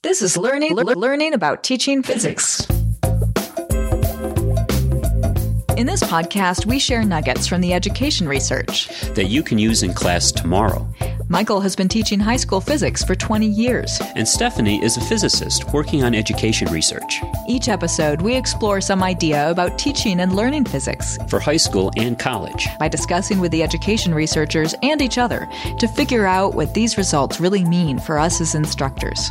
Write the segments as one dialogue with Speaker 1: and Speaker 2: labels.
Speaker 1: This is learning about teaching physics. In this podcast, we share nuggets from the education research
Speaker 2: that you can use in class tomorrow.
Speaker 1: Michael has been teaching high school physics for 20 years.
Speaker 2: And Stephanie is a physicist working on education research.
Speaker 1: Each episode, we explore some idea about teaching and learning physics
Speaker 2: for high school and college
Speaker 1: by discussing with the education researchers and each other to figure out what these results really mean for us as instructors.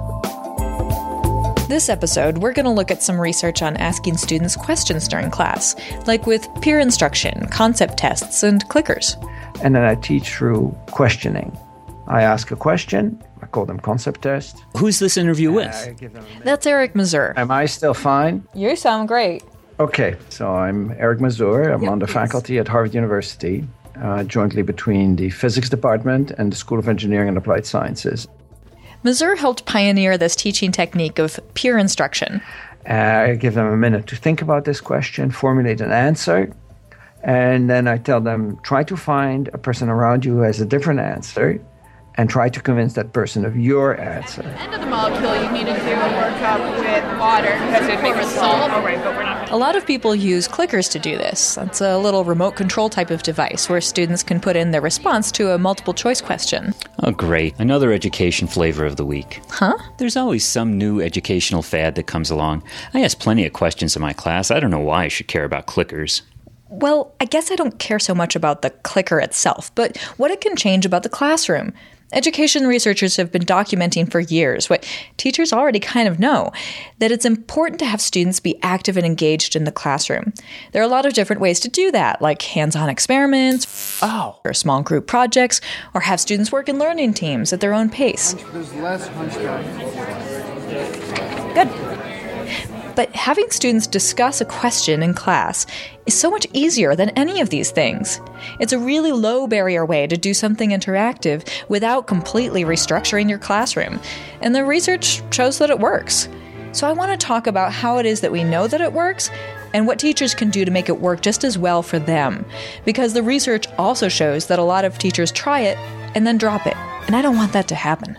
Speaker 1: This episode, we're going to look at some research on asking students questions during class, like with peer instruction, concept tests, and clickers.
Speaker 3: And then I teach through questioning. I ask a question. I call them concept tests.
Speaker 2: Who's this interview with?
Speaker 1: That's Eric Mazur.
Speaker 3: Am I still fine?
Speaker 1: You sound great.
Speaker 3: Okay, so I'm Eric Mazur. I'm on the faculty at Harvard University, jointly between the physics department and the School of Engineering and Applied Sciences.
Speaker 1: Mazur helped pioneer this teaching technique of peer instruction.
Speaker 3: I give them a minute to think about this question, formulate an answer, and then I tell them, try to find a person around you who has a different answer and try to convince that person of your answer.
Speaker 4: At the end of the molecule, you need to do a workup with water because it makes salt. Oh, right, but we're not.
Speaker 1: A lot of people use clickers to do this. That's a little remote control type of device where students can put in their response to a multiple choice question.
Speaker 2: Oh, great. Another education flavor of the week.
Speaker 1: Huh?
Speaker 2: There's always some new educational fad that comes along. I ask plenty of questions in my class. I don't know why I should care about clickers.
Speaker 1: Well, I guess I don't care so much about the clicker itself, but what it can change about the classroom. Education researchers have been documenting for years what teachers already kind of know, that it's important to have students be active and engaged in the classroom. There are a lot of different ways to do that, like hands-on experiments, or small group projects, or have students work in learning teams at their own pace.
Speaker 5: There's less hunchback.
Speaker 1: Good. But having students discuss a question in class is so much easier than any of these things. It's a really low barrier way to do something interactive without completely restructuring your classroom. And the research shows that it works. So I want to talk about how it is that we know that it works and what teachers can do to make it work just as well for them. Because the research also shows that a lot of teachers try it and then drop it. And I don't want that to happen.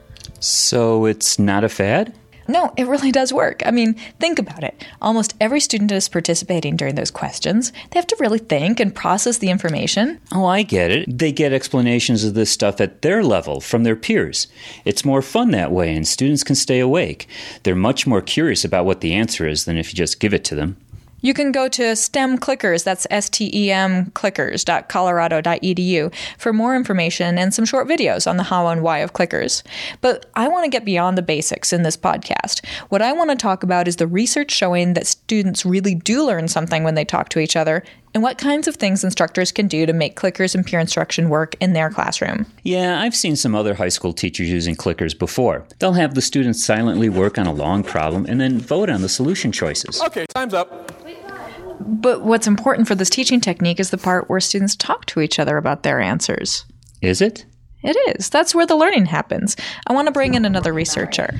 Speaker 2: So it's not a fad?
Speaker 1: No, it really does work. I mean, think about it. Almost every student is participating during those questions. They have to really think and process the information.
Speaker 2: Oh, I get it. They get explanations of this stuff at their level from their peers. It's more fun that way, and students can stay awake. They're much more curious about what the answer is than if you just give it to them.
Speaker 1: You can go to STEM Clickers, that's STEM clickers.colorado.edu, for more information and some short videos on the how and why of clickers. But I want to get beyond the basics in this podcast. What I want to talk about is the research showing that students really do learn something when they talk to each other, and what kinds of things instructors can do to make clickers and peer instruction work in their classroom.
Speaker 2: Yeah, I've seen some other high school teachers using clickers before. They'll have the students silently work on a long problem and then vote on the solution choices.
Speaker 5: Okay, time's up.
Speaker 1: But what's important for this teaching technique is the part where students talk to each other about their answers.
Speaker 2: Is it?
Speaker 1: It is. That's where the learning happens. I want to bring in another researcher.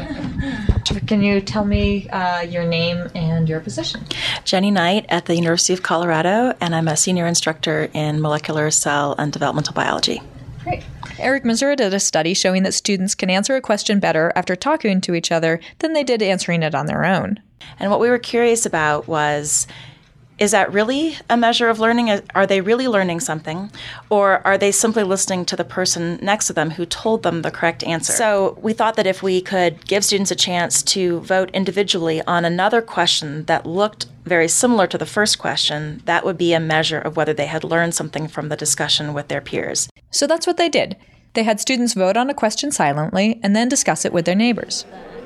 Speaker 1: Can you tell me your name and your position?
Speaker 6: Jenny Knight at the University of Colorado, and I'm a senior instructor in molecular cell and developmental biology.
Speaker 1: Great. Eric Mazur did a study showing that students can answer a question better after talking to each other than they did answering it on their own.
Speaker 6: And what we were curious about was, is that really a measure of learning? Are they really learning something? Or are they simply listening to the person next to them who told them the correct answer? So we thought that if we could give students a chance to vote individually on another question that looked very similar to the first question, that would be a measure of whether they had learned something from the discussion with their peers.
Speaker 1: So that's what they did. They had students vote on a question silently and then discuss it with their neighbors.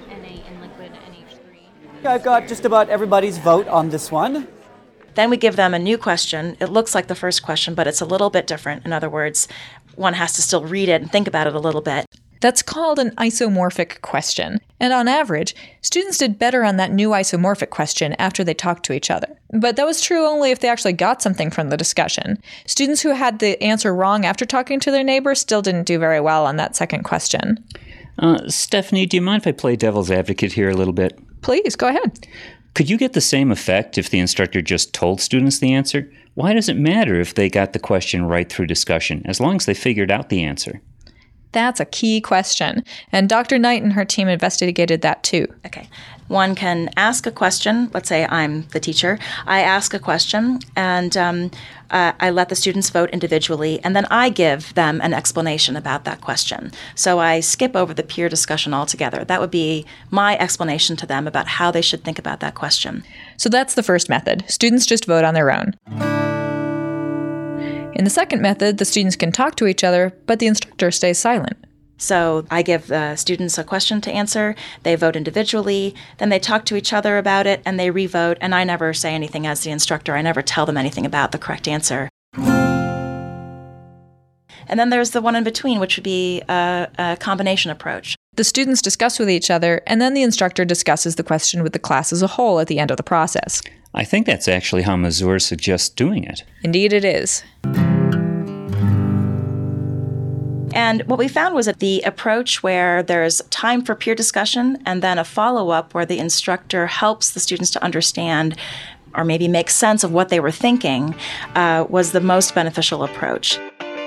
Speaker 7: I've got just about everybody's vote on this one.
Speaker 6: Then we give them a new question. It looks like the first question, but it's a little bit different. In other words, one has to still read it and think about it a little bit.
Speaker 1: That's called an isomorphic question. And on average, students did better on that new isomorphic question after they talked to each other. But that was true only if they actually got something from the discussion. Students who had the answer wrong after talking to their neighbor still didn't do very well on that second question.
Speaker 2: Stephanie, do you mind if I play devil's advocate here a little bit?
Speaker 1: Please, go ahead.
Speaker 2: Could you get the same effect if the instructor just told students the answer? Why does it matter if they got the question right through discussion, as long as they figured out the answer?
Speaker 1: That's a key question, and Dr. Knight and her team investigated that too.
Speaker 6: Okay. One can ask a question. Let's say I'm the teacher. I ask a question, and I let the students vote individually, and then I give them an explanation about that question. So I skip over the peer discussion altogether. That would be my explanation to them about how they should think about that question.
Speaker 1: So that's the first method. Students just vote on their own. In the second method, the students can talk to each other, but the instructor stays silent.
Speaker 6: So I give the students a question to answer, they vote individually, then they talk to each other about it, and they re-vote, and I never say anything as the instructor. I never tell them anything about the correct answer. And then there's the one in between, which would be a combination approach.
Speaker 1: The students discuss with each other, and then the instructor discusses the question with the class as a whole at the end of the process.
Speaker 2: I think that's actually how Mazur suggests doing it.
Speaker 1: Indeed it is.
Speaker 6: And what we found was that the approach where there's time for peer discussion and then a follow-up where the instructor helps the students to understand or maybe make sense of what they were thinking was the most beneficial approach.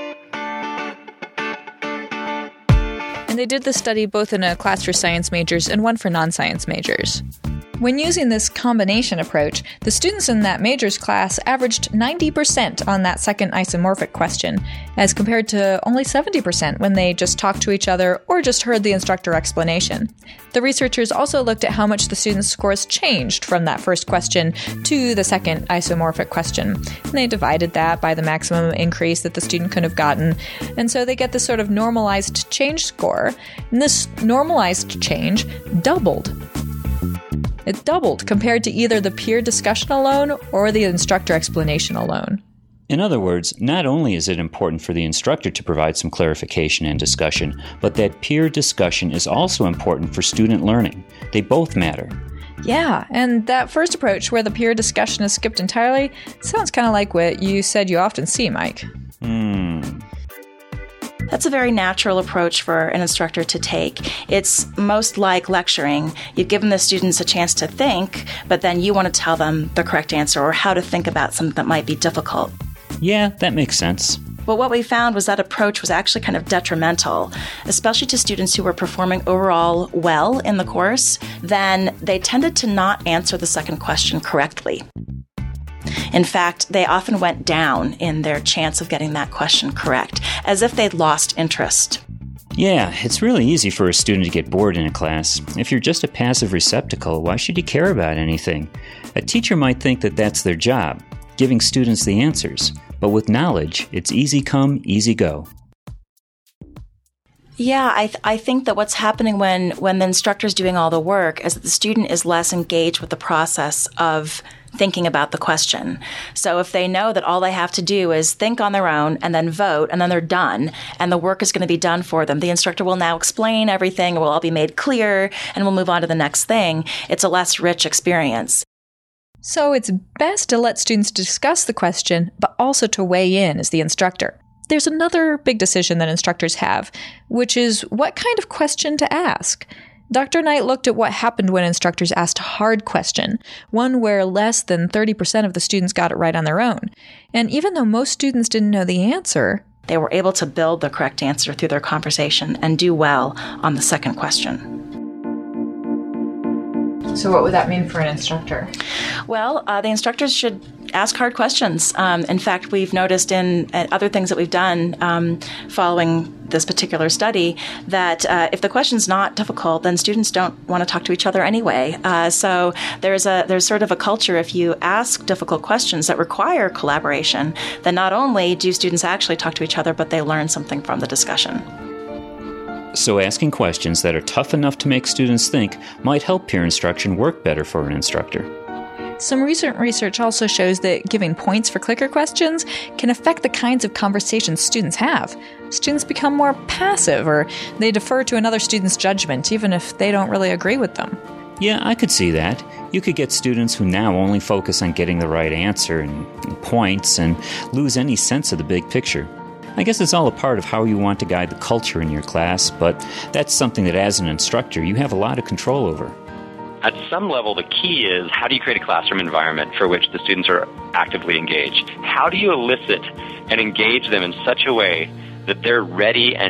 Speaker 1: And they did this study both in a class for science majors and one for non-science majors. When using this combination approach, the students in that majors class averaged 90% on that second isomorphic question, as compared to only 70% when they just talked to each other or just heard the instructor explanation. The researchers also looked at how much the students' scores changed from that first question to the second isomorphic question. And they divided that by the maximum increase that the student could have gotten, and so they get this sort of normalized change score, and this normalized change doubled. It doubled compared to either the peer discussion alone or the instructor explanation alone.
Speaker 2: In other words, not only is it important for the instructor to provide some clarification and discussion, but that peer discussion is also important for student learning. They both matter.
Speaker 1: Yeah, and that first approach where the peer discussion is skipped entirely sounds kind of like what you said you often see, Mike.
Speaker 6: That's a very natural approach for an instructor to take. It's most like lecturing. You've given the students a chance to think, but then you want to tell them the correct answer or how to think about something that might be difficult.
Speaker 2: Yeah, that makes sense.
Speaker 6: But what we found was that approach was actually kind of detrimental, especially to students who were performing overall well in the course. Then they tended to not answer the second question correctly. In fact, they often went down in their chance of getting that question correct, as if they'd lost interest.
Speaker 2: Yeah, it's really easy for a student to get bored in a class. If you're just a passive receptacle, why should you care about anything? A teacher might think that that's their job, giving students the answers. But with knowledge, it's easy come, easy go.
Speaker 6: Yeah, I think that what's happening when the instructor's doing all the work is that the student is less engaged with the process of thinking about the question. So if they know that all they have to do is think on their own and then vote and then they're done and the work is going to be done for them, the instructor will now explain everything, it will all be made clear, and we'll move on to the next thing. It's a less rich experience.
Speaker 1: So it's best to let students discuss the question, but also to weigh in as the instructor. There's another big decision that instructors have, which is what kind of question to ask. Dr. Knight looked at what happened when instructors asked a hard question, one where less than 30% of the students got it right on their own. And even though most students didn't know the answer,
Speaker 6: they were able to build the correct answer through their conversation and do well on the second question.
Speaker 1: So what would that mean for an instructor?
Speaker 6: Well, the instructors should ask hard questions. In fact, we've noticed in other things that we've done following this particular study that if the question's not difficult, then students don't want to talk to each other anyway. So there's sort of a culture, if you ask difficult questions that require collaboration, then not only do students actually talk to each other, but they learn something from the discussion.
Speaker 2: So asking questions that are tough enough to make students think might help peer instruction work better for an instructor.
Speaker 1: Some recent research also shows that giving points for clicker questions can affect the kinds of conversations students have. Students become more passive, or they defer to another student's judgment, even if they don't really agree with them.
Speaker 2: Yeah, I could see that. You could get students who now only focus on getting the right answer and points and lose any sense of the big picture. I guess it's all a part of how you want to guide the culture in your class, but that's something that as an instructor you have a lot of control over.
Speaker 8: At some level, the key is how do you create a classroom environment for which the students are actively engaged? How do you elicit and engage them in such a way that they're ready and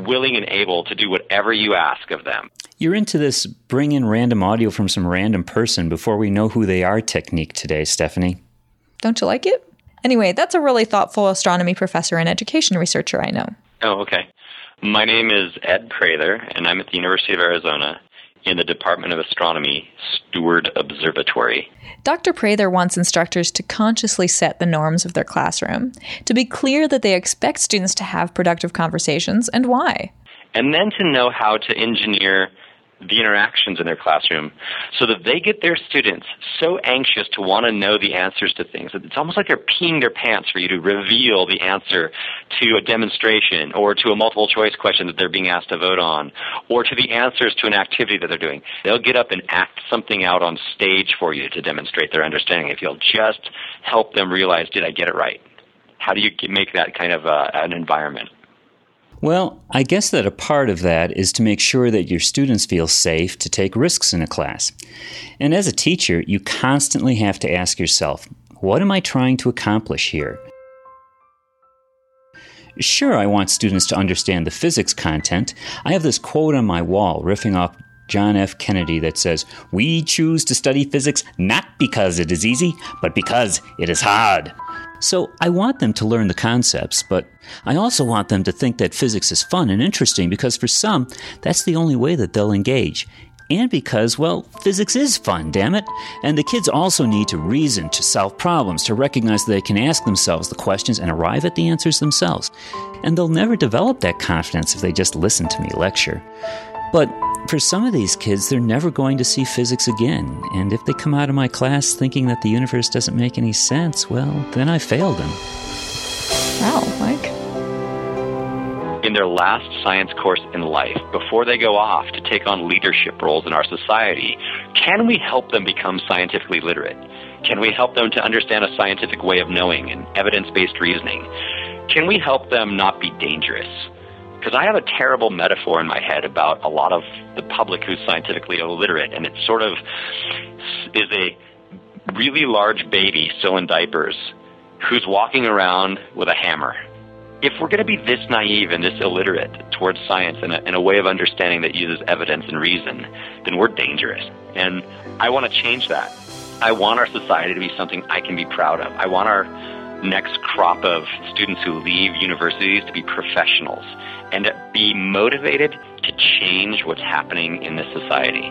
Speaker 8: willing and able to do whatever you ask of them.
Speaker 2: You're into this bring in random audio from some random person before we know who they are technique today, Stephanie.
Speaker 1: Don't you like it? Anyway, that's a really thoughtful astronomy professor and education researcher I know.
Speaker 8: Oh, okay. My name is Ed Prather, and I'm at the University of Arizona in the Department of Astronomy, Steward Observatory.
Speaker 1: Dr. Prather wants instructors to consciously set the norms of their classroom, to be clear that they expect students to have productive conversations and why.
Speaker 8: And then to know how to engineer the interactions in their classroom so that they get their students so anxious to want to know the answers to things. It's almost like they're peeing their pants for you to reveal the answer to a demonstration or to a multiple choice question that they're being asked to vote on or to the answers to an activity that they're doing. They'll get up and act something out on stage for you to demonstrate their understanding if you'll just help them realize, did I get it right? How do you make that kind of an environment?
Speaker 2: Well, I guess that a part of that is to make sure that your students feel safe to take risks in a class. And as a teacher, you constantly have to ask yourself, what am I trying to accomplish here? Sure, I want students to understand the physics content. I have this quote on my wall riffing off John F. Kennedy that says, "We choose to study physics not because it is easy, but because it is hard." So I want them to learn the concepts, but I also want them to think that physics is fun and interesting because for some, that's the only way that they'll engage. And because, well, physics is fun, damn it. And the kids also need to reason, to solve problems, to recognize that they can ask themselves the questions and arrive at the answers themselves. And they'll never develop that confidence if they just listen to me lecture. But for some of these kids, they're never going to see physics again. And if they come out of my class thinking that the universe doesn't make any sense, well, then I failed them.
Speaker 1: Wow, Mike.
Speaker 8: In their last science course in life, before they go off to take on leadership roles in our society, can we help them become scientifically literate? Can we help them to understand a scientific way of knowing and evidence-based reasoning? Can we help them not be dangerous? Because I have a terrible metaphor in my head about a lot of the public who's scientifically illiterate, and it sort of is a really large baby still in diapers who's walking around with a hammer. If we're going to be this naive and this illiterate towards science and a way of understanding that uses evidence and reason, then we're dangerous. And I want to change that. I want our society to be something I can be proud of. I want our next crop of students who leave universities to be professionals and to be motivated to change what's happening in this society.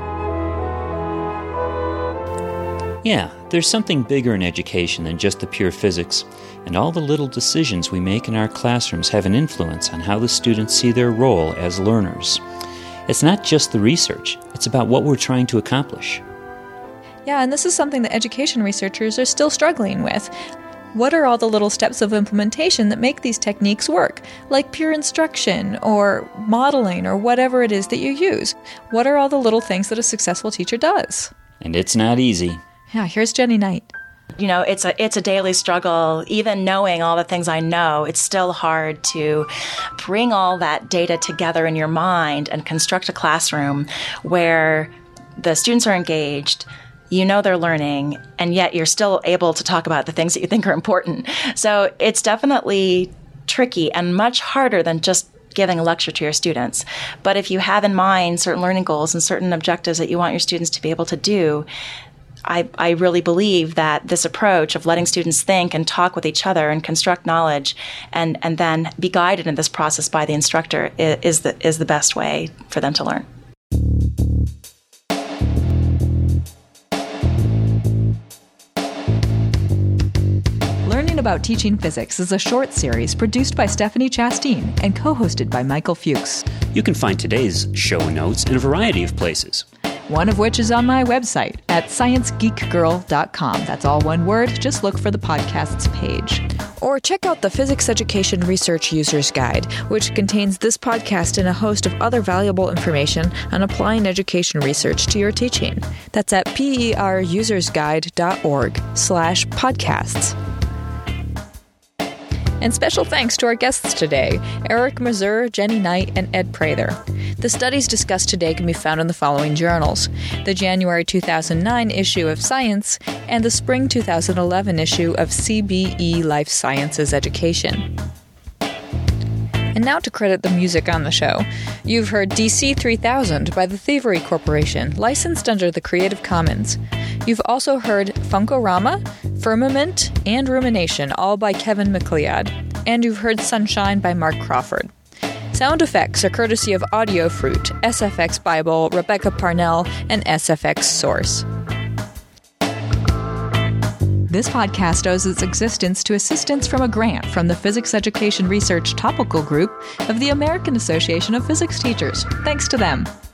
Speaker 2: Yeah, there's something bigger in education than just the pure physics, and all the little decisions we make in our classrooms have an influence on how the students see their role as learners. It's not just the research, it's about what we're trying to accomplish.
Speaker 1: Yeah, and this is something that education researchers are still struggling with. What are all the little steps of implementation that make these techniques work? Like pure instruction or modeling or whatever it is that you use. What are all the little things that a successful teacher does?
Speaker 2: And it's not easy.
Speaker 1: Yeah, here's Jenny Knight.
Speaker 6: You know, it's a daily struggle. Even knowing all the things I know, it's still hard to bring all that data together in your mind and construct a classroom where the students are engaged, you know they're learning, and yet you're still able to talk about the things that you think are important. So it's definitely tricky and much harder than just giving a lecture to your students. But if you have in mind certain learning goals and certain objectives that you want your students to be able to do, I really believe that this approach of letting students think and talk with each other and construct knowledge and then be guided in this process by the instructor is the best way for them to learn.
Speaker 1: Learning About Teaching Physics is a short series produced by Stephanie Chasteen and co-hosted by Michael Fuchs.
Speaker 2: You can find today's show notes in a variety of places.
Speaker 1: One of which is on my website at sciencegeekgirl.com. That's all one word. Just look for the podcast's page. Or check out the Physics Education Research User's Guide, which contains this podcast and a host of other valuable information on applying education research to your teaching. That's at perusersguide.org/podcasts. And special thanks to our guests today, Eric Mazur, Jenny Knight, and Ed Prather. The studies discussed today can be found in the following journals: the January 2009 issue of Science and the Spring 2011 issue of CBE Life Sciences Education. And now to credit the music on the show. You've heard DC 3000 by the Thievery Corporation, licensed under the Creative Commons. You've also heard Funkorama, Firmament, and Rumination, all by Kevin MacLeod. And you've heard Sunshine by Mark Crawford. Sound effects are courtesy of Audio Fruit, SFX Bible, Rebecca Parnell, and SFX Source. This podcast owes its existence to assistance from a grant from the Physics Education Research Topical Group of the American Association of Physics Teachers. Thanks to them.